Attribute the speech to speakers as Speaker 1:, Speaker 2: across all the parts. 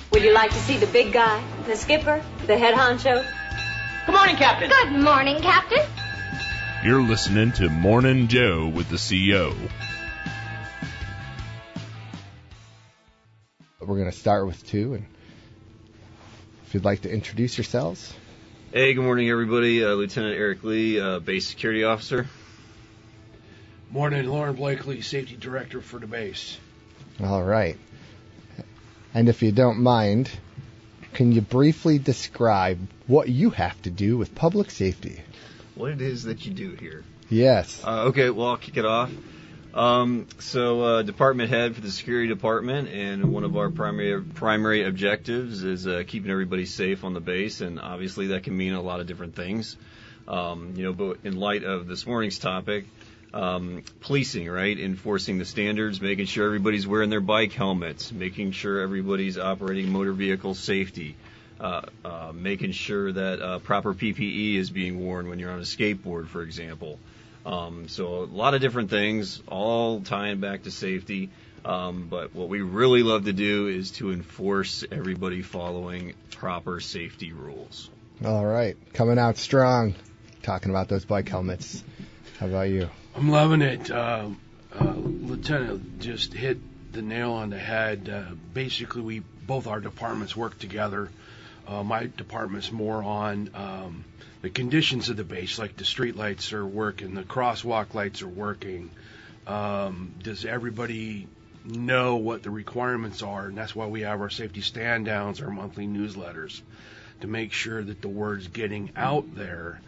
Speaker 1: Would you like to see the big guy, the skipper, the head honcho?
Speaker 2: Good morning, Captain.
Speaker 3: Good morning, Captain.
Speaker 4: You're listening to Morning Joe with the CO.
Speaker 5: We're going to start with two, and if you'd like to introduce yourselves.
Speaker 6: Hey, good morning, everybody. Lieutenant Eric Lee, Base Security Officer.
Speaker 7: Morning, Lauren Blakely, Safety Director for the base.
Speaker 5: All right. And if you don't mind, can you briefly describe what you have to do with public safety?
Speaker 6: What it is that you do here?
Speaker 5: Yes.
Speaker 6: Okay, well, I'll kick it off. Department head for the security department, and one of our primary objectives is keeping everybody safe on the base, and obviously that can mean a lot of different things. But in light of this morning's topic, policing, right? Enforcing the standards, making sure everybody's wearing their bike helmets, making sure everybody's operating motor vehicle safety, making sure that proper PPE is being worn when you're on a skateboard, for example. So a lot of different things, all tying back to safety. But what we really love to do is to enforce everybody following proper safety rules.
Speaker 5: All right. Coming out strong, talking about those bike helmets. How about you?
Speaker 7: I'm loving it. Lieutenant just hit the nail on the head. Basically, both our departments work together. My department's more on the conditions of the base, like the street lights are working, the crosswalk lights are working. Does everybody know what the requirements are? And that's why we have our safety stand-downs, our monthly newsletters, to make sure that the word's getting out there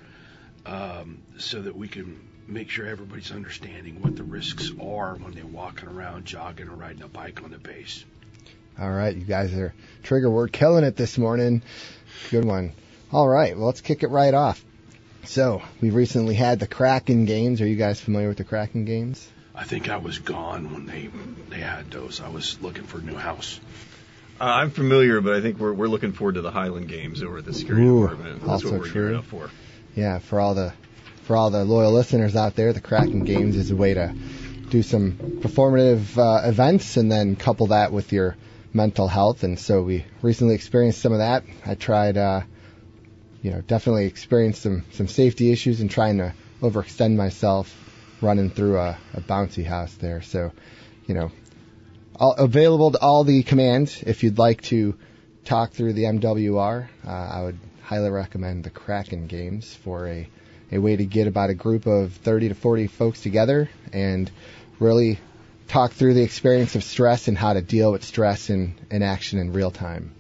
Speaker 7: so that we can make sure everybody's understanding what the risks are when they're walking around, jogging, or riding a bike on the base.
Speaker 5: All right, you guys are trigger word killing it this morning. Good one. All right, well, let's kick it right off. So, we recently had the Kraken Games. Are you guys familiar with the Kraken Games?
Speaker 7: I think I was gone when they had those. I was looking for a new house.
Speaker 6: I'm familiar, but I think we're looking forward to the Highland Games over at the security department. That's
Speaker 5: also
Speaker 6: what we're
Speaker 5: true.
Speaker 6: geared up for.
Speaker 5: Yeah, for all the loyal listeners out there, the Kraken Games is a way to do some performative events and then couple that with your mental health. And so we recently experienced some of that. I tried, definitely experienced some safety issues and trying to overextend myself running through a bouncy house there. So, available to all the commands. If you'd like to talk through the MWR, I would highly recommend the Kraken Games for a way to get about a group of 30 to 40 folks together and really talk through the experience of stress and how to deal with stress in action in real time.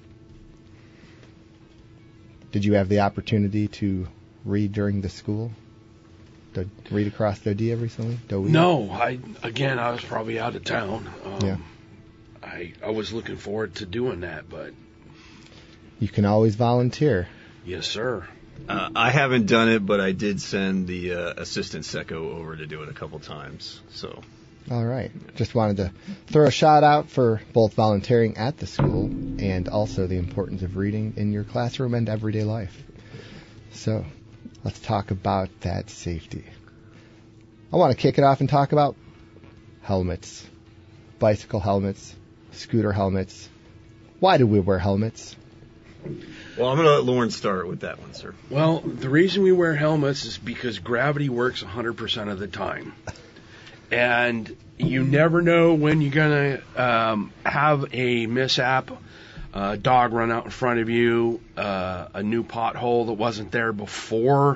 Speaker 5: Did you have the opportunity to read during the school? To read across the DIA recently?
Speaker 7: No, I was probably out of town.
Speaker 5: Yeah.
Speaker 7: I was looking forward to doing that, but...
Speaker 5: You can always volunteer.
Speaker 7: Yes, sir.
Speaker 6: I haven't done it, but I did send the assistant SECO over to do it a couple times. So.
Speaker 5: All right. Just wanted to throw a shout out for both volunteering at the school and also the importance of reading in your classroom and everyday life. So let's talk about that safety. I want to kick it off and talk about helmets, bicycle helmets, scooter helmets. Why do we wear helmets?
Speaker 6: Well, I'm going to let Lauren start with that one, sir.
Speaker 7: Well, the reason we wear helmets is because gravity works 100% of the time. And you never know when you're going to have a mishap, a dog run out in front of you, a new pothole that wasn't there before.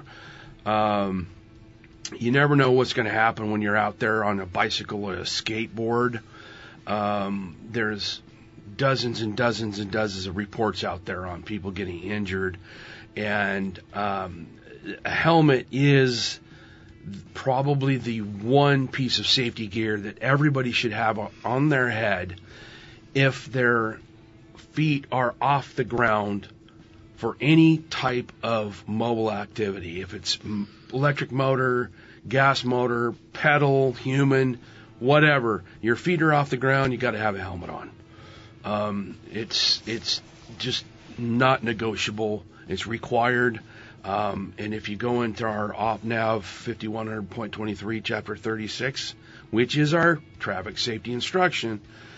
Speaker 7: You never know what's going to happen when you're out there on a bicycle or a skateboard. There's dozens and dozens and dozens of reports out there on people getting injured. And a helmet is probably the one piece of safety gear that everybody should have on their head if their feet are off the ground for any type of mobile activity. If it's electric motor, gas motor, pedal, human, whatever, your feet are off the ground, you got to have a helmet on. It's just not negotiable. It's required. And if you go into our OPNAV 5100.23, Chapter 36, which is our traffic safety instruction,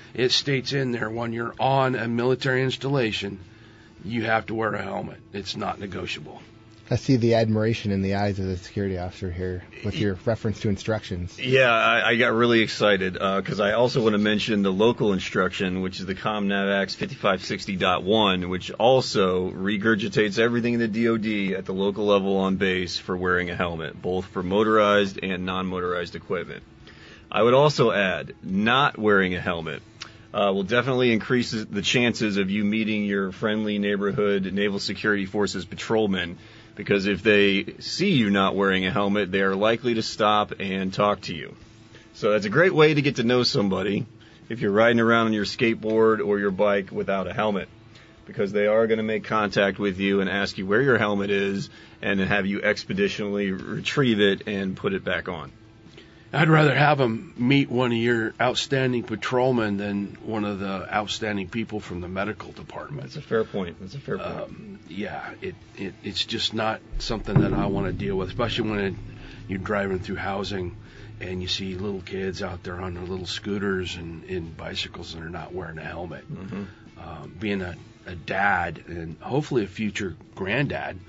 Speaker 7: it states in there when you're on a military installation, you have to wear a helmet. It's not negotiable.
Speaker 5: I see the admiration in the eyes of the security officer here with your reference to instructions.
Speaker 6: Yeah, I got really excited because I also want to mention the local instruction, which is the ComNavAx 5560.1, which also regurgitates everything in the DoD at the local level on base for wearing a helmet, both for motorized and non-motorized equipment. I would also add, not wearing a helmet will definitely increase the chances of you meeting your friendly neighborhood Naval Security Forces patrolmen, because if they see you not wearing a helmet, they are likely to stop and talk to you. So that's a great way to get to know somebody if you're riding around on your skateboard or your bike without a helmet, because they are going to make contact with you and ask you where your helmet is and then have you expeditionally retrieve it and put it back on.
Speaker 7: I'd rather have them meet one of your outstanding patrolmen than one of the outstanding people from the medical department.
Speaker 6: That's a fair point.
Speaker 7: Yeah, it's just not something that I want to deal with, especially when you're driving through housing and you see little kids out there on their little scooters and bicycles and they're not wearing a helmet.
Speaker 6: Mm-hmm.
Speaker 7: Being a dad and hopefully a future granddad,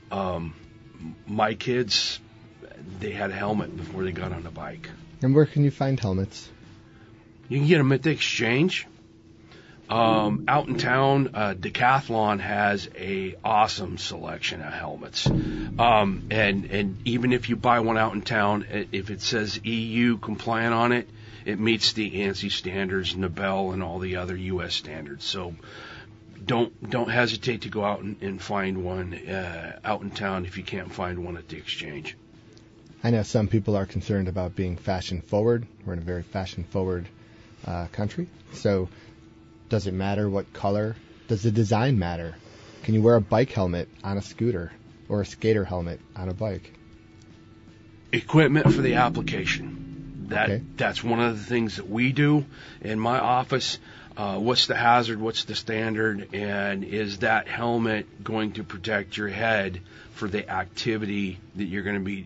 Speaker 7: my kids, they had a helmet before they got on the bike.
Speaker 5: And where can you find helmets?
Speaker 7: You can get them at the Exchange. Out in town, Decathlon has a awesome selection of helmets. And even if you buy one out in town, if it says EU compliant on it, it meets the ANSI standards, NABEL, and all the other U.S. standards. So don't hesitate to go out and find one out in town if you can't find one at the Exchange.
Speaker 5: I know some people are concerned about being fashion forward. We're in a very fashion forward country. So does it matter what color? Does the design matter? Can you wear a bike helmet on a scooter or a skater helmet on a bike?
Speaker 7: Equipment for the application.
Speaker 5: Okay.
Speaker 7: That's one of the things that we do in my office. What's the hazard? What's the standard? And is that helmet going to protect your head for the activity that you're going to be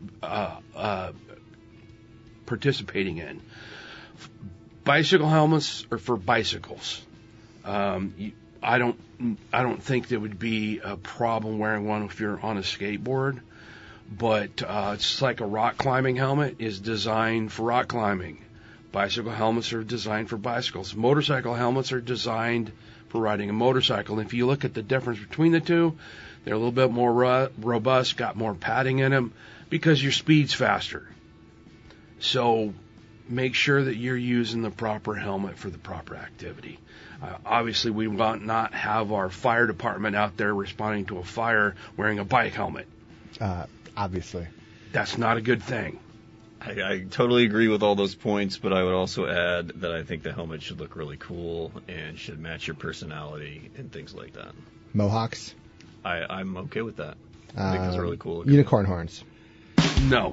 Speaker 7: participating in? Bicycle helmets are for bicycles. I don't think there would be a problem wearing one if you're on a skateboard, but it's like a rock climbing helmet is designed for rock climbing. Bicycle helmets are designed for bicycles. Motorcycle helmets are designed for riding a motorcycle. And if you look at the difference between the two, they're a little bit more robust, got more padding in them, because your speed's faster. So make sure that you're using the proper helmet for the proper activity. Obviously, we will not have our fire department out there responding to a fire wearing a bike helmet.
Speaker 5: Obviously.
Speaker 7: That's not a good thing.
Speaker 6: I totally agree with all those points, but I would also add that I think the helmet should look really cool and should match your personality and things like that.
Speaker 5: Mohawks?
Speaker 6: I'm okay with that. I think that's really cool.
Speaker 5: Unicorn horns?
Speaker 7: No.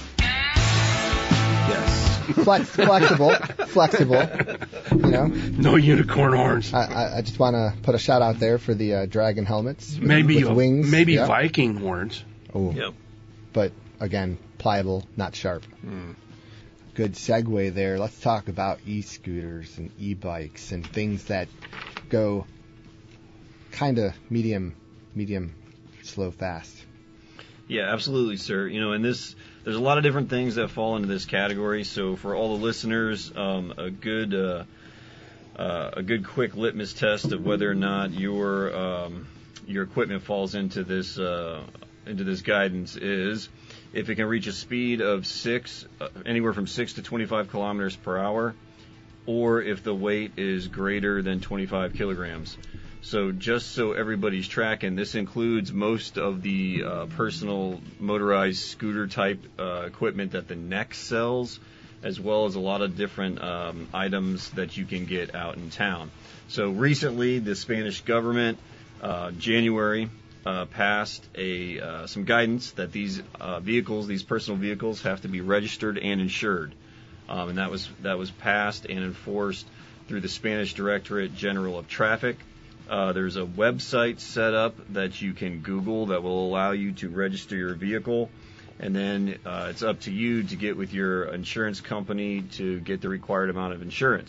Speaker 6: Yes.
Speaker 5: Flexible. You know.
Speaker 7: No unicorn horns.
Speaker 5: I just want to put a shout out there for the dragon helmets.
Speaker 7: Maybe
Speaker 5: with wings.
Speaker 7: Maybe
Speaker 5: Yep.
Speaker 7: Viking horns.
Speaker 5: Oh.
Speaker 6: Yep.
Speaker 5: But again, pliable, not sharp. Good segue there. Let's talk about e-scooters and e-bikes and things that go kind of medium, slow, fast.
Speaker 6: Yeah, absolutely, sir. You know, there's a lot of different things that fall into this category. So for all the listeners, a good quick litmus test of whether or not your equipment falls into this guidance is if it can reach a speed of anywhere from 6 to 25 kilometers per hour, or if the weight is greater than 25 kilograms. So just so everybody's tracking, this includes most of the personal motorized scooter type equipment that the NEX sells, as well as a lot of different items that you can get out in town. So recently, the Spanish government, January, passed some guidance that these personal vehicles, have to be registered and insured, and that was passed and enforced through the Spanish Directorate General of Traffic. There's a website set up that you can Google that will allow you to register your vehicle, and then it's up to you to get with your insurance company to get the required amount of insurance.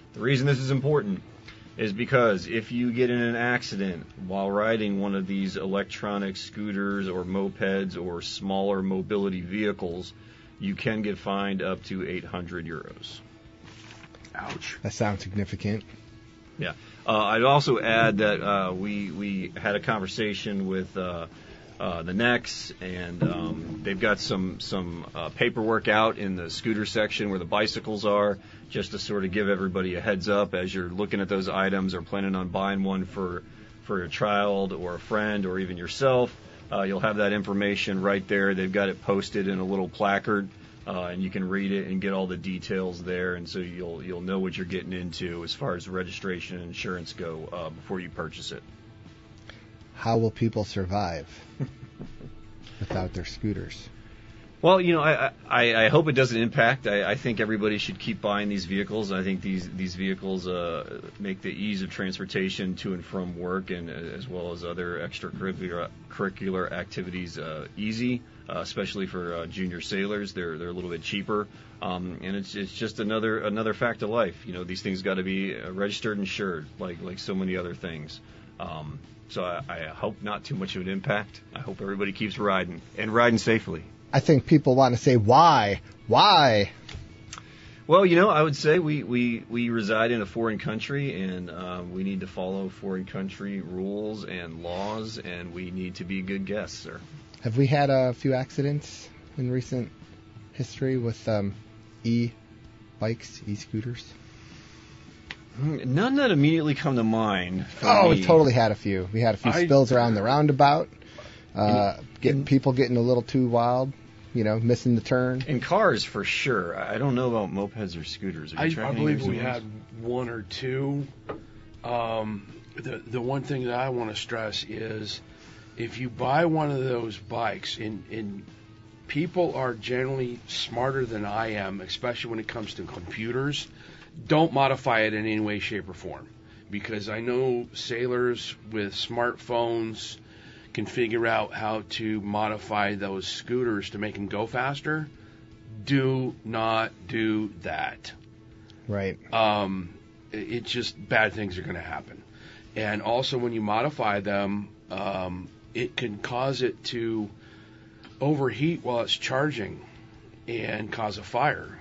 Speaker 6: The reason this is important is because if you get in an accident while riding one of these electronic scooters or mopeds or smaller mobility vehicles, you can get fined up to 800 euros.
Speaker 7: Ouch.
Speaker 5: That sounds significant.
Speaker 6: Yeah. I'd also add that we had a conversation with the NEX, and they've got some paperwork out in the scooter section where the bicycles are, just to sort of give everybody a heads up as you're looking at those items or planning on buying one for a child or a friend or even yourself. You'll have that information right there. They've got it posted in a little placard, and you can read it and get all the details there, and so you'll know what you're getting into as far as registration and insurance go before you purchase it.
Speaker 5: How will people survive without their scooters?
Speaker 6: Well, I hope it doesn't impact. I think everybody should keep buying these vehicles. I think these vehicles make the ease of transportation to and from work, and as well as other extracurricular activities easy, especially for junior sailors. They're a little bit cheaper, and it's just another fact of life. These things got to be registered and insured, like so many other things. So I hope not too much of an impact. I hope everybody keeps riding and riding safely.
Speaker 5: I think people want to say, why? Why?
Speaker 6: Well, I would say we reside in a foreign country, and we need to follow foreign country rules and laws, and we need to be good guests, sir.
Speaker 5: Have we had a few accidents in recent history with e-bikes, e-scooters?
Speaker 6: None that immediately come to mind.
Speaker 5: We totally had a few. We had a few spills around the roundabout. People getting a little too wild, missing the turn.
Speaker 6: In cars, for sure. I don't know about mopeds or scooters.
Speaker 7: I believe we had one or two. The one thing that I want to stress is if you buy one of those bikes, and people are generally smarter than I am, especially when it comes to computers, don't modify it in any way, shape, or form. Because I know sailors with smartphones can figure out how to modify those scooters to make them go faster. Do not do that.
Speaker 5: Right.
Speaker 7: It's just bad things are going to happen. And also when you modify them, it can cause it to overheat while it's charging and cause a fire.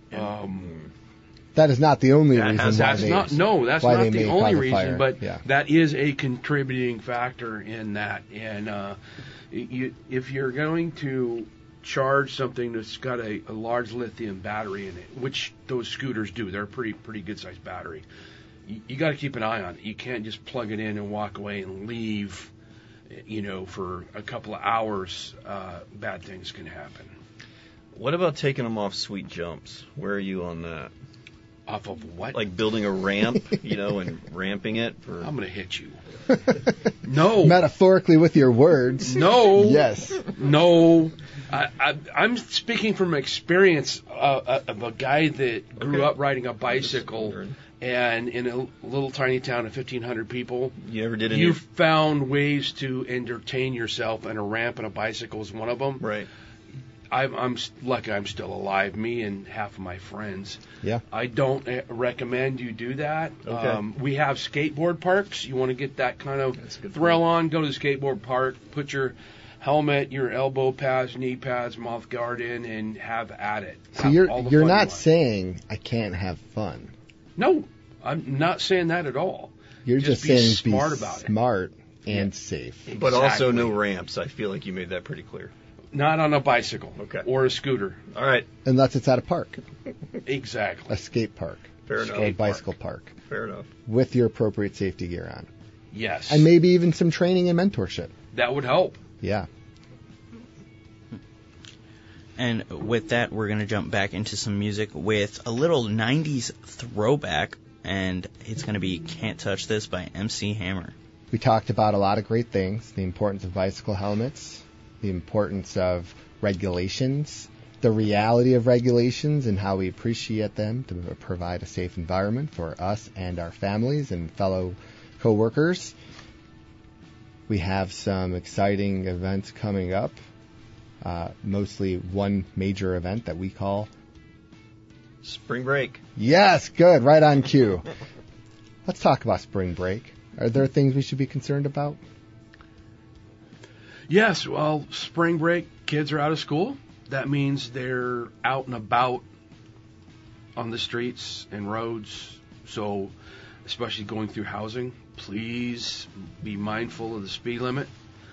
Speaker 5: That is not the only reason
Speaker 7: that's not the only reason, but that is a contributing factor in that. And if you're going to charge something that's got a large lithium battery in it, which those scooters do, they're a pretty good sized battery. You got to keep an eye on it. You can't just plug it in and walk away and leave. For a couple of hours, bad things can happen.
Speaker 6: What about taking them off sweet jumps? Where are you on that?
Speaker 7: Off of what?
Speaker 6: Like building a ramp, and ramping it.
Speaker 7: I'm going to hit you. No.
Speaker 5: Metaphorically with your words.
Speaker 7: No.
Speaker 5: Yes.
Speaker 7: No. I'm speaking from experience of a guy that grew up riding a bicycle, and in a little tiny town of 1,500 people, you found ways to entertain yourself, and a ramp and a bicycle is one of them.
Speaker 6: Right.
Speaker 7: I'm lucky I'm still alive, me and half of my friends.
Speaker 5: Yeah.
Speaker 7: I don't recommend you do that.
Speaker 6: Okay.
Speaker 7: We have skateboard parks. You want to get that kind of thrill on, go to the skateboard park, put your helmet, your elbow pads, knee pads, mouth guard in, and have at it.
Speaker 5: So you're not saying I can't have fun.
Speaker 7: No, I'm not saying that at all.
Speaker 5: You're just saying
Speaker 7: smart
Speaker 5: be
Speaker 7: about
Speaker 5: smart and safe.
Speaker 7: Exactly.
Speaker 6: But also no ramps. I feel like you made that pretty clear.
Speaker 7: Not on a bicycle or a scooter.
Speaker 6: All right.
Speaker 5: Unless it's at a park.
Speaker 7: Exactly.
Speaker 5: A skate park.
Speaker 6: Fair enough.
Speaker 5: Or a bicycle park.
Speaker 6: Fair enough.
Speaker 5: With your appropriate safety gear on.
Speaker 7: Yes.
Speaker 5: And maybe even some training and mentorship.
Speaker 7: That would help.
Speaker 5: Yeah.
Speaker 2: And with that, we're going to jump back into some music with a little 90s throwback, and it's going to be Can't Touch This by MC Hammer.
Speaker 5: We talked about a lot of great things, the importance of bicycle helmets, the importance of regulations, the reality of regulations and how we appreciate them to provide a safe environment for us and our families and fellow co-workers. We have some exciting events coming up, mostly one major event that we call
Speaker 6: Spring break.
Speaker 5: Yes, good. Right on cue. Let's talk about spring break. Are there things we should be concerned about?
Speaker 7: Yes, well, spring break, kids are out of school. That means they're out and about on the streets and roads. So, especially going through housing, please be mindful of the speed limit.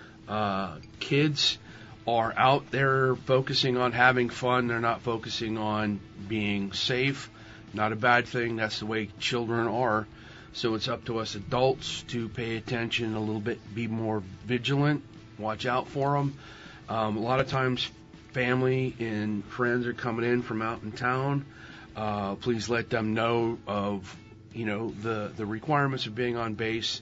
Speaker 7: Kids are out there focusing on having fun. They're not focusing on being safe. Not a bad thing. That's the way children are. So it's up to us adults to pay attention a little bit, be more vigilant, watch out for them. A lot of times family and friends are coming in from out in town. Please let them know of, the requirements of being on base,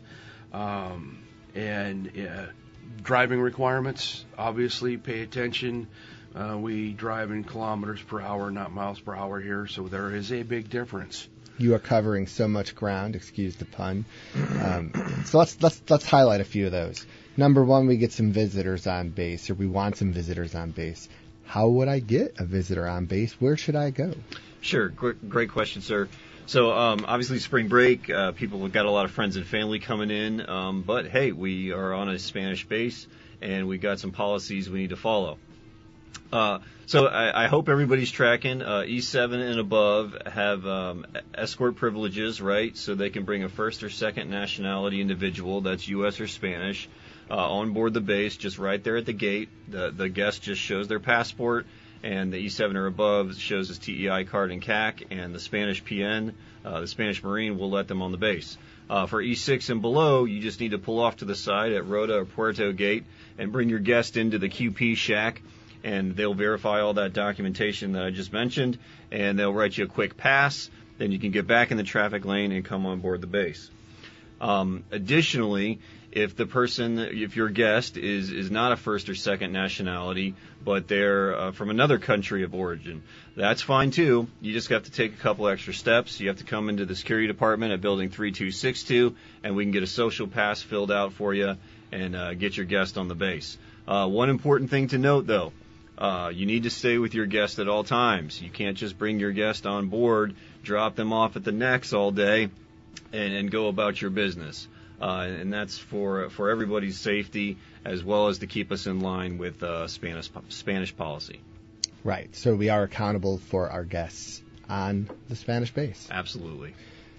Speaker 7: and driving requirements. Obviously, pay attention. We drive in kilometers per hour, not miles per hour here, so there is a big difference.
Speaker 5: You are covering so much ground, excuse the pun. So let's highlight a few of those. Number one, we get some visitors on base, or we want some visitors on base. How would I get a visitor on base? Where should I go?
Speaker 6: Sure, great question, sir. So obviously spring break, people have got a lot of friends and family coming in, but hey, we are on a Spanish base, and we got some policies we need to follow. So I hope everybody's tracking. E7 and above have escort privileges, right? So they can bring a first or second nationality individual, that's U.S. or Spanish, on board the base, just right there at the gate. The guest just shows their passport, and the E7 or above shows his TEI card and CAC, and the Spanish PN, the Spanish Marine, will let them on the base. For E6 and below, you just need to pull off to the side at Rota or Puerto Gate and bring your guest into the QP shack, and they'll verify all that documentation that I just mentioned, and they'll write you a quick pass. Then you can get back in the traffic lane and come on board the base. Additionally, if your guest is not a first or second nationality, but they're from another country of origin, that's fine too. You just have to take a couple extra steps. You have to come into the security department at building 3262, and we can get a social pass filled out for you and get your guest on the base. One important thing to note, though, you need to stay with your guest at all times. You can't just bring your guest on board, drop them off at the necks all day, and go about your business. And that's for everybody's safety, as well as to keep us in line with Spanish policy.
Speaker 5: Right. So we are accountable for our guests on the Spanish base.
Speaker 6: Absolutely.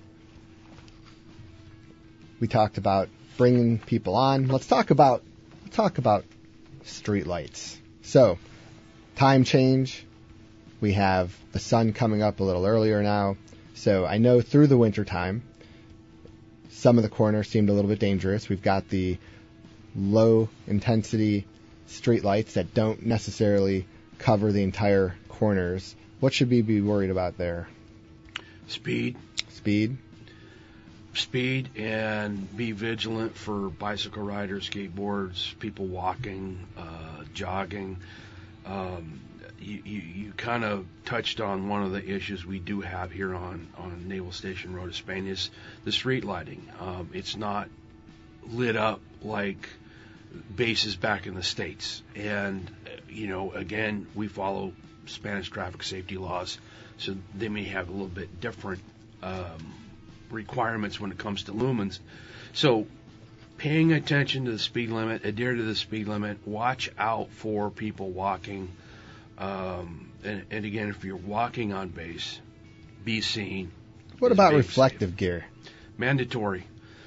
Speaker 5: We talked about bringing people on. Let's talk about street lights. So, time change. We have the sun coming up a little earlier now. So I know through the winter time, some of the corners seemed a little bit dangerous. We've got the low intensity street lights that don't necessarily cover the entire corners. What should we be worried about there?
Speaker 7: Speed, and be vigilant for bicycle riders, skateboards, people walking, jogging. You kind of touched on one of the issues we do have here on Naval Station Road of Spain is the street lighting. It's not lit up like bases back in the States. And, again, we follow Spanish traffic safety laws, so they may have a little bit different requirements when it comes to lumens. So paying attention to the speed limit, adhere to the speed limit, watch out for people walking. And again, if you're walking on base, be seen.
Speaker 5: What about reflective gear?
Speaker 7: Mandatory.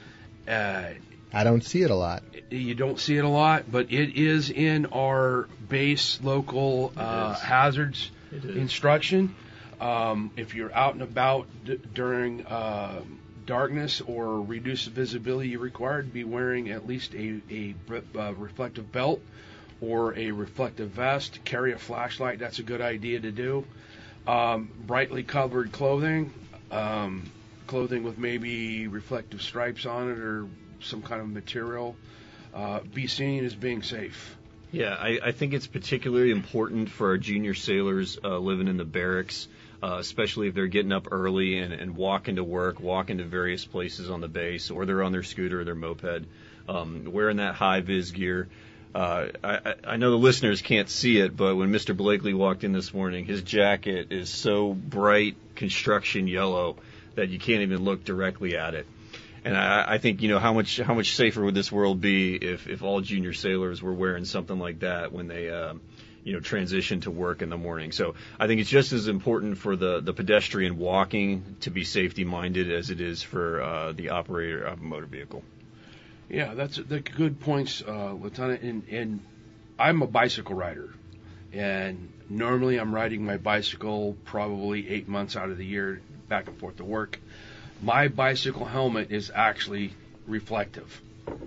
Speaker 5: I don't see it a lot.
Speaker 7: You don't see it a lot, but it is in our base local hazards instruction. If you're out and about during darkness or reduced visibility, you're required to be wearing at least a reflective belt or a reflective vest. Carry a flashlight. That's a good idea to do. Brightly colored clothing with maybe reflective stripes on it or some kind of material. Be seen as being safe.
Speaker 6: Yeah, I think it's particularly important for our junior sailors living in the barracks, especially if they're getting up early and walking to work, walking to various places on the base, or they're on their scooter or their moped, wearing that high-vis gear. I know the listeners can't see it, but when Mr. Blakely walked in this morning, his jacket is so bright construction yellow that you can't even look directly at it. And I think, how much safer would this world be if all junior sailors were wearing something like that when they, transition to work in the morning. So I think it's just as important for the pedestrian walking to be safety minded as it is for the operator of a motor vehicle.
Speaker 7: Yeah, that's good points, Lieutenant. And I'm a bicycle rider, and normally I'm riding my bicycle probably 8 months out of the year back and forth to work. My bicycle helmet is actually reflective,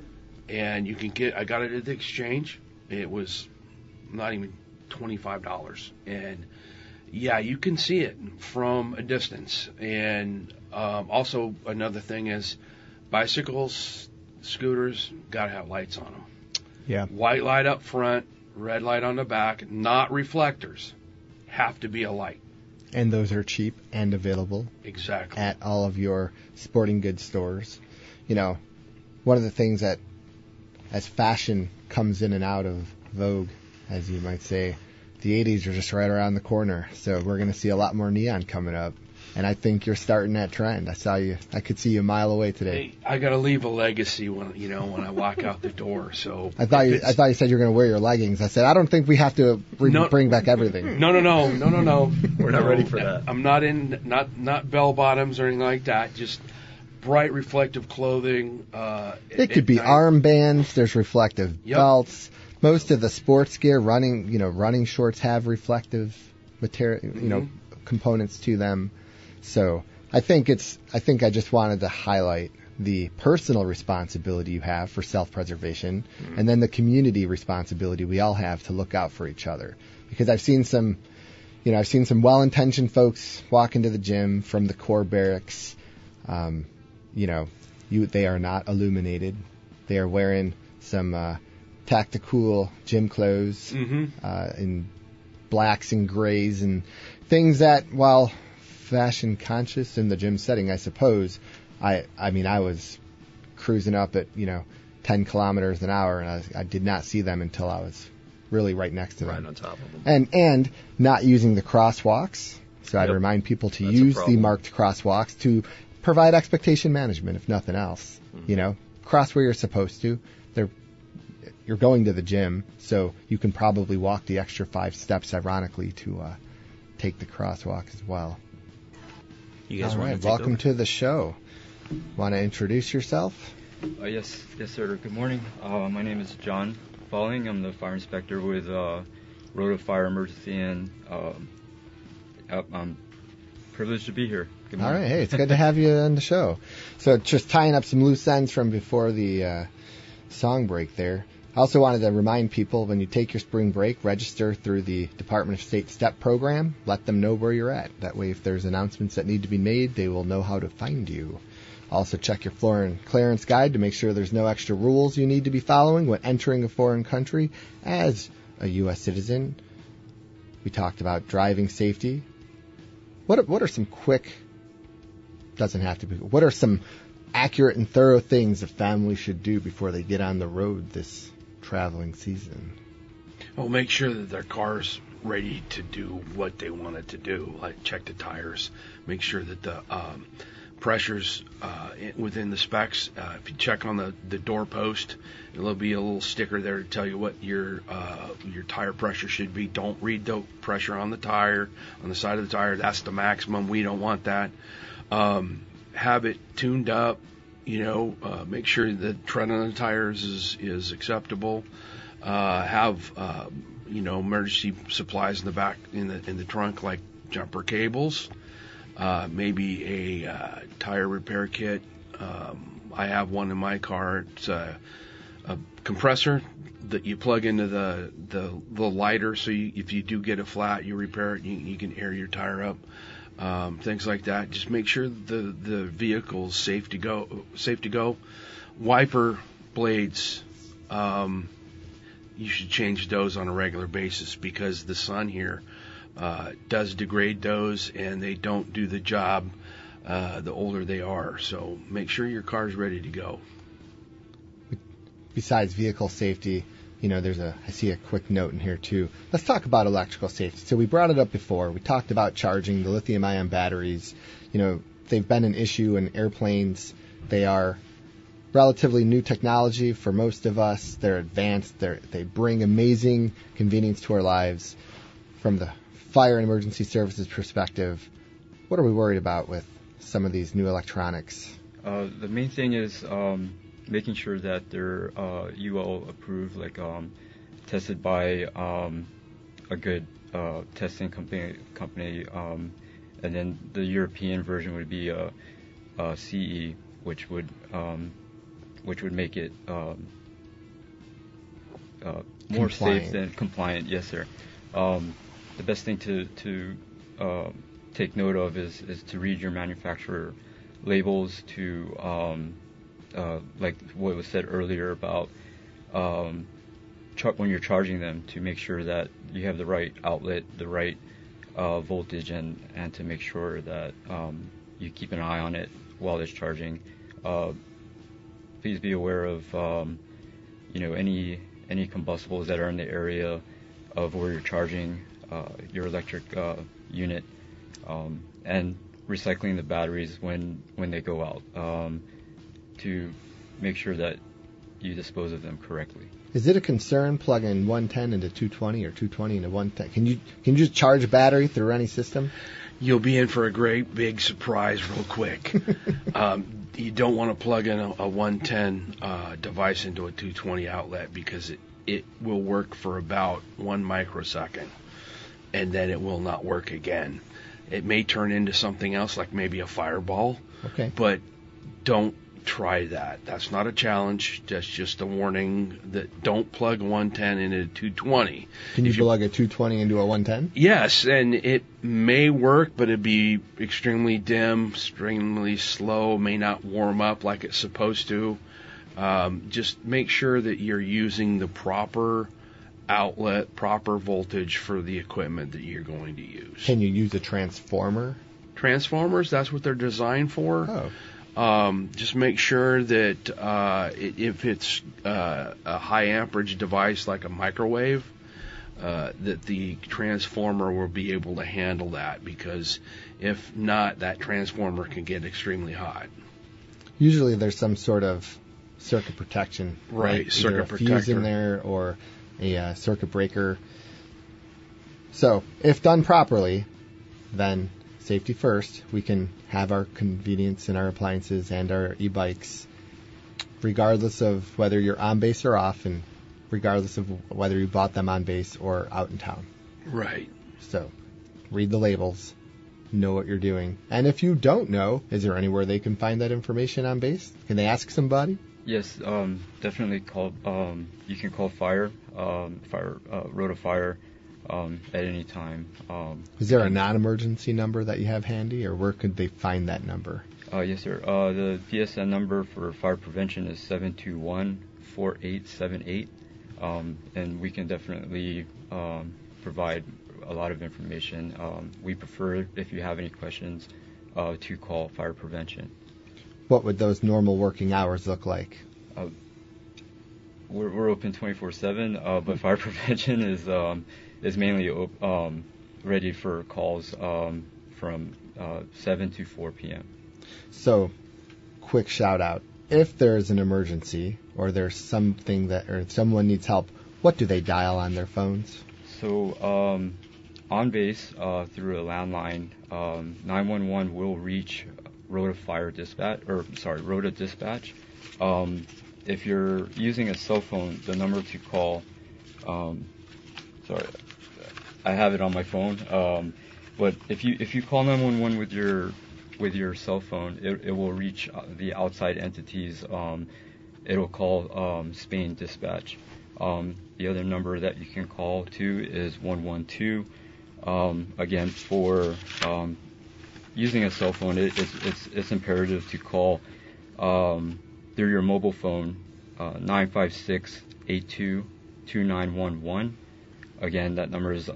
Speaker 7: and I got it at the exchange. It was not even $25, and yeah, you can see it from a distance. And also another thing is bicycles, scooters, gotta have lights on them.
Speaker 5: Yeah.
Speaker 7: White light up front, red light on the back, not reflectors. Have to be a light.
Speaker 5: And those are cheap and available
Speaker 7: Exactly.
Speaker 5: at all of your sporting goods stores. One of the things that, as fashion comes in and out of vogue, as you might say, the 80s are just right around the corner. So we're going to see a lot more neon coming up. And I think you're starting that trend. I could see you a mile away today.
Speaker 7: Hey, I gotta leave a legacy when I walk out the door. So
Speaker 5: I thought you said you were going to wear your leggings. I said I don't think we have to bring back everything.
Speaker 7: No.
Speaker 6: We're not ready for that.
Speaker 7: I'm not in not bell bottoms or anything like that. Just bright reflective clothing.
Speaker 5: It could be armbands. There's reflective belts. Most of the sports gear, running shorts have reflective material, components to them. So I think I just wanted to highlight the personal responsibility you have for self-preservation, and then the community responsibility we all have to look out for each other. Because I've seen some well-intentioned folks walk into the gym from the Corps barracks. They are not illuminated. They are wearing some tactical gym clothes in blacks and grays and things that, while fashion conscious in the gym setting, I suppose, I was cruising up at 10 kilometers an hour, and I did not see them until I was really right next to them,
Speaker 6: right on top of them,
Speaker 5: and not using the crosswalks. So I'd remind people to use the marked crosswalks to provide expectation management, if nothing else. Cross where you're supposed to. You're going to the gym, so you can probably walk the extra 5 steps, ironically, to take the crosswalk as well.
Speaker 2: You guys
Speaker 5: all
Speaker 2: want
Speaker 5: right,
Speaker 2: to
Speaker 5: welcome
Speaker 2: over?
Speaker 5: to the show. Want to introduce yourself?
Speaker 3: Yes, sir. Good morning. My name is John Falling. I'm the fire inspector with Rota Fire Emergency, and I'm privileged to be here. Good morning.
Speaker 5: All right, hey, it's good to have you on the show. So just tying up some loose ends from before the song break there. I also wanted to remind people, when you take your spring break, register through the Department of State STEP program. Let them know where you're at. That way, if there's announcements that need to be made, they will know how to find you. Also, check your foreign clearance guide to make sure there's no extra rules you need to be following when entering a foreign country as a U.S. citizen. We talked about driving safety. What are some quick, doesn't have to be, what are some accurate and thorough things a family should do before they get on the road this traveling season?
Speaker 7: Well, make sure that their car's ready to do what they want it to do, like check the tires, make sure that the pressures within the specs. If you check on the door post, there'll be a little sticker there to tell you what your tire pressure should be. Don't read the pressure on the tire, on the side of the tire. That's the maximum. We don't want that. Have it tuned up. Make sure the tread on the tires is acceptable. Have emergency supplies in the back in the trunk, like jumper cables. Maybe a tire repair kit. I have one in my car. It's a compressor that you plug into the lighter, so if you do get a flat, you repair it. You can air your tire up. Things like that. Just make sure the vehicle's safe to go. Wiper blades. You should change those on a regular basis, because the sun here does degrade those, and they don't do the job the older they are. So make sure your car's ready to go.
Speaker 5: Besides vehicle safety, I see a quick note in here too. Let's talk about electrical safety. So we brought it up before. We talked about charging the lithium-ion batteries. They've been an issue in airplanes. They are relatively new technology for most of us. They're advanced. They bring amazing convenience to our lives. From the fire and emergency services perspective, what are we worried about with some of these new electronics?
Speaker 3: The main thing is making sure that they're UL approved, like tested by a good testing company, and then the European version would be CE, which would make it more safe than compliant. Yes, sir. The best thing to take note of is to read your manufacturer labels, to like what was said earlier about when you're charging them, to make sure that you have the right outlet, the right voltage, and to make sure that you keep an eye on it while it's charging. Please be aware of any combustibles that are in the area of where you're charging your electric unit, and recycling the batteries when they go out, to make sure that you dispose of them correctly.
Speaker 5: Is it a concern plugging 110 into 220 or 220 into 110? Can you just charge a battery through any system?
Speaker 7: You'll be in for a great big surprise real quick. You don't want to plug in a 110 device into a 220 outlet, because it will work for about 1 microsecond, and then it will not work again. It may turn into something else, like maybe a fireball.
Speaker 5: Okay.
Speaker 7: But don't try that. That's not a challenge. That's just a warning that don't plug 110 into a 220.
Speaker 5: Can you plug a 220 into a 110?
Speaker 7: Yes, and it may work, but it'd be extremely dim, extremely slow, may not warm up like it's supposed to. Just make sure that you're using the proper outlet, proper voltage for the equipment that you're going to use.
Speaker 5: Can you use a transformer?
Speaker 7: Transformers, that's what they're designed for.
Speaker 5: Oh.
Speaker 7: Just make sure that if it's a high amperage device like a microwave, that the transformer will be able to handle that, because if not, that transformer can get extremely hot.
Speaker 5: Usually there's some sort of circuit protection.
Speaker 7: Right, circuit
Speaker 5: either a fuse in
Speaker 7: protector
Speaker 5: there or a circuit breaker. So if done properly, then safety first, we can have our convenience in our appliances and our e-bikes, regardless of whether you're on base or off, and regardless of whether you bought them on base or out in town.
Speaker 7: Right.
Speaker 5: So read the labels, know what you're doing. And if you don't know, is there anywhere they can find that information on base? Can they ask somebody?
Speaker 3: Yes, definitely call. You can call Rota Fire at any time.
Speaker 5: Is there a non-emergency number that you have handy, or where could they find that number?
Speaker 3: Yes, sir. The PSN number for fire prevention is 721-4878, and we can definitely provide a lot of information. We prefer, if you have any questions, to call fire prevention.
Speaker 5: What would those normal working hours look like?
Speaker 3: We're open 24/7, but fire prevention is mainly ready for calls from 7 to 4 p.m.
Speaker 5: So, quick shout out. If there's an emergency or there's something or someone needs help, what do they dial on their phones?
Speaker 3: So, on base, through a landline, 911 will reach Rota Dispatch. If you're using a cell phone, the number to call, I have it on my phone, but if you call 911 with your cell phone, it will reach the outside entities. It'll call Spain Dispatch. The other number that you can call to is 112. Again, for using a cell phone, it's imperative to call through your mobile phone 956-82-2911. Again, that number is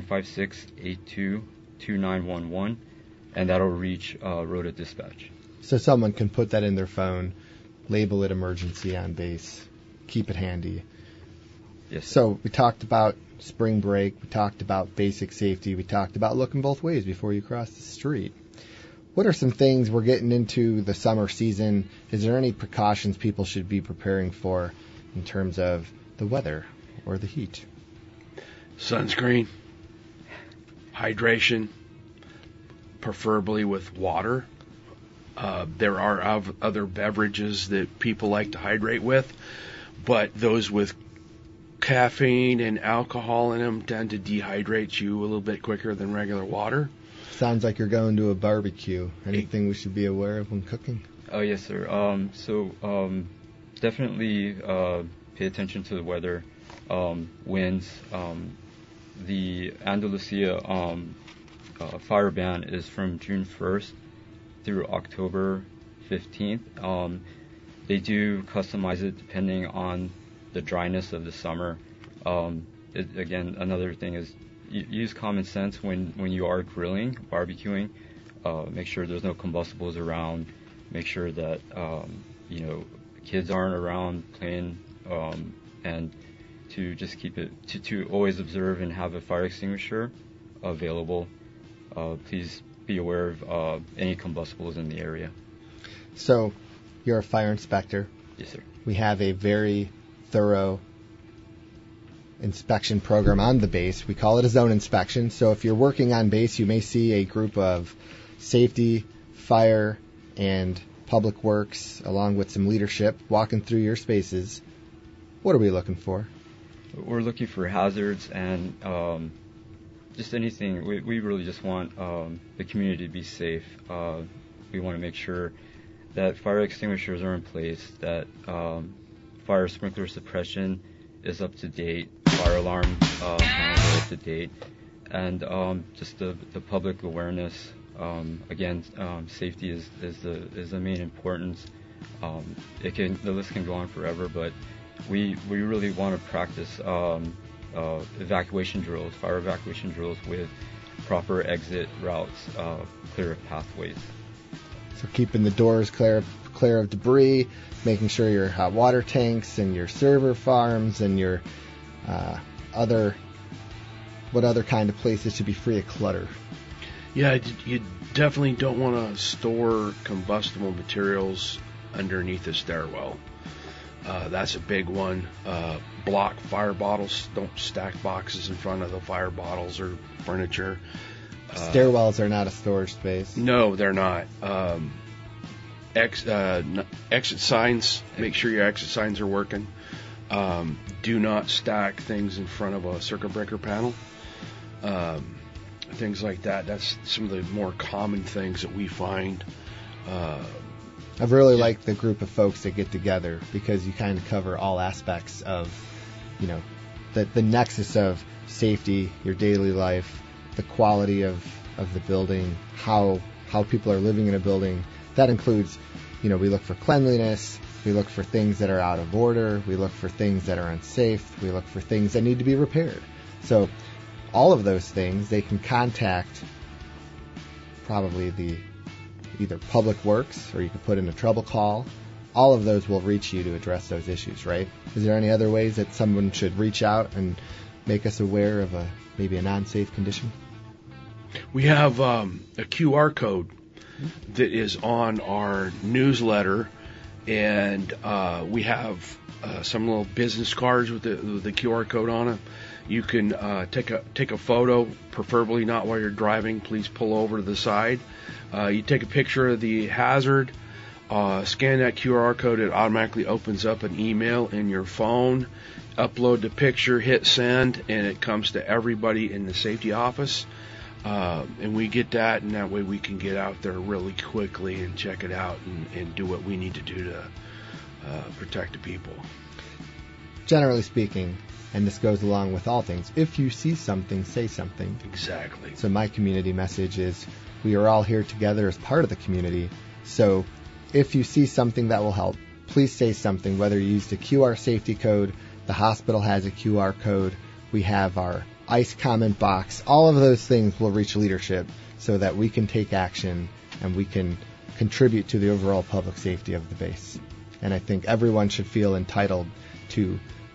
Speaker 3: 956-82-2911, and that'll reach Rota Dispatch.
Speaker 5: So someone can put that in their phone, label it emergency on base, keep it handy.
Speaker 3: Yes.
Speaker 5: So we talked about spring break, we talked about basic safety, we talked about looking both ways before you cross the street. What are some things we're getting into the summer season? Is there any precautions people should be preparing for in terms of the weather or the heat?
Speaker 7: Sunscreen, hydration, preferably with water. There are other beverages that people like to hydrate with, but those with caffeine and alcohol in them tend to dehydrate you a little bit quicker than regular water.
Speaker 5: Sounds like you're going to a barbecue. Anything we should be aware of when cooking?
Speaker 3: Oh, yes, sir. Definitely pay attention to the weather, winds. The Andalusia fire ban is from June 1st through October 15th. They do customize it depending on the dryness of the summer. Again, another thing is use common sense when you are grilling, barbecuing. Make sure there's no combustibles around. Make sure that kids aren't around playing, and to just keep it to always observe and have a fire extinguisher available. Please be aware of any combustibles in the area.
Speaker 5: So, you're a fire inspector.
Speaker 3: Yes, sir.
Speaker 5: We have a very thorough inspection program on the base. We call it a zone inspection. So if you're working on base, you may see a group of safety, fire, and public works, along with some leadership, walking through your spaces. What are we looking for?
Speaker 3: We're looking for hazards and just anything. We really just want the community to be safe. We want to make sure that fire extinguishers are in place, that fire sprinkler suppression is up to date, fire alarm panels are up to date, and just the public awareness. Again, safety is the main importance. The list can go on forever, but we really want to practice evacuation drills, fire evacuation drills with proper exit routes, clear of pathways.
Speaker 5: So keeping the doors clear of debris, making sure your hot water tanks and your server farms and your other kind of places should be free of clutter.
Speaker 7: Yeah, you definitely don't want to store combustible materials underneath a stairwell. That's a big one. Block fire bottles. Don't stack boxes in front of the fire bottles or furniture.
Speaker 5: Stairwells are not a storage space.
Speaker 7: No, they're not. Exit signs. Make sure your exit signs are working. Do not stack things in front of a circuit breaker panel. Things like that. That's some of the more common things that we find.
Speaker 5: I've really liked the group of folks that get together because you kind of cover all aspects of, the nexus of safety, your daily life, the quality of the building, how people are living in a building. That includes, we look for cleanliness, we look for things that are out of order, we look for things that are unsafe, we look for things that need to be repaired. So all of those things, they can contact probably the either Public Works, or you could put in a trouble call. All of those will reach you to address those issues, right? Is there any other ways that someone should reach out and make us aware of maybe a non-safe condition?
Speaker 7: We have a QR code that is on our newsletter, and we have some little business cards with the QR code on it. You can take a photo, preferably not while you're driving. Please pull over to the side. You take a picture of the hazard, scan that QR code. It automatically opens up an email in your phone. Upload the picture, hit send, and it comes to everybody in the safety office. And we get that, and that way we can get out there really quickly and check it out and do what we need to do to protect the people.
Speaker 5: Generally speaking, and this goes along with all things, if you see something, say something.
Speaker 7: Exactly.
Speaker 5: So my community message is we are all here together as part of the community. So if you see something that will help, please say something, whether you use the QR safety code, the hospital has a QR code, we have our ICE comment box. All of those things will reach leadership so that we can take action and we can contribute to the overall public safety of the base. And I think everyone should feel entitled to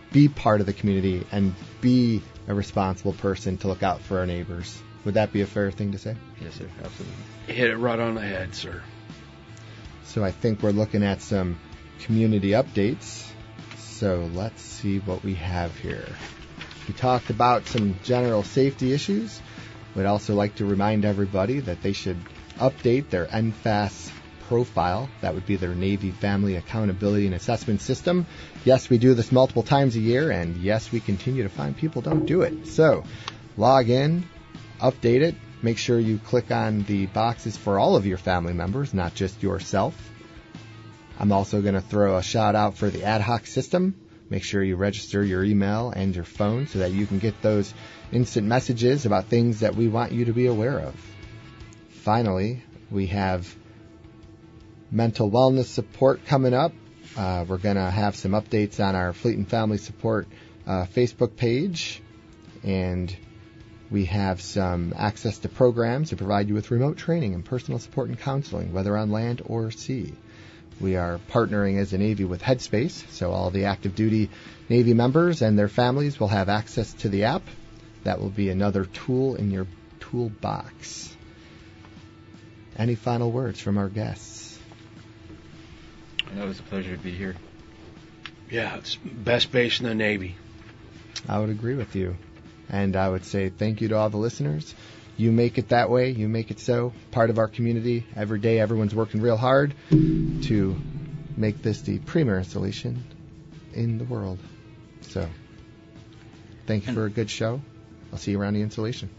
Speaker 5: be part of the community and be a responsible person to look out for our neighbors. Would that be a fair thing to say?
Speaker 3: Yes, sir. Absolutely.
Speaker 7: Hit it right on the head, sir.
Speaker 5: So I think we're looking at some community updates. So let's see what we have here. We talked about some general safety issues. We'd also like to remind everybody that they should update their NFAS profile. That would be their Navy Family Accountability and Assessment System. Yes, we do this multiple times a year, and yes, we continue to find people don't do it. So log in, update it. Make sure you click on the boxes for all of your family members, not just yourself. I'm also going to throw a shout out for the ad hoc system. Make sure you register your email and your phone so that you can get those instant messages about things that we want you to be aware of. Finally, we have mental wellness support coming up. We're going to have some updates on our Fleet and Family Support Facebook page, and we have some access to programs to provide you with remote training and personal support and counseling, whether on land or sea. We are partnering as a Navy with Headspace, so all the active duty Navy members and their families will have access to the app. That will be another tool in your toolbox. Any final words from our guests?
Speaker 3: It was a pleasure to be here.
Speaker 7: Yeah, it's best base in the Navy.
Speaker 5: I would agree with you. And I would say thank you to all the listeners. You make it that way. You make it so. Part of our community. Every day everyone's working real hard to make this the premier installation in the world. So thank you for a good show. I'll see you around the installation.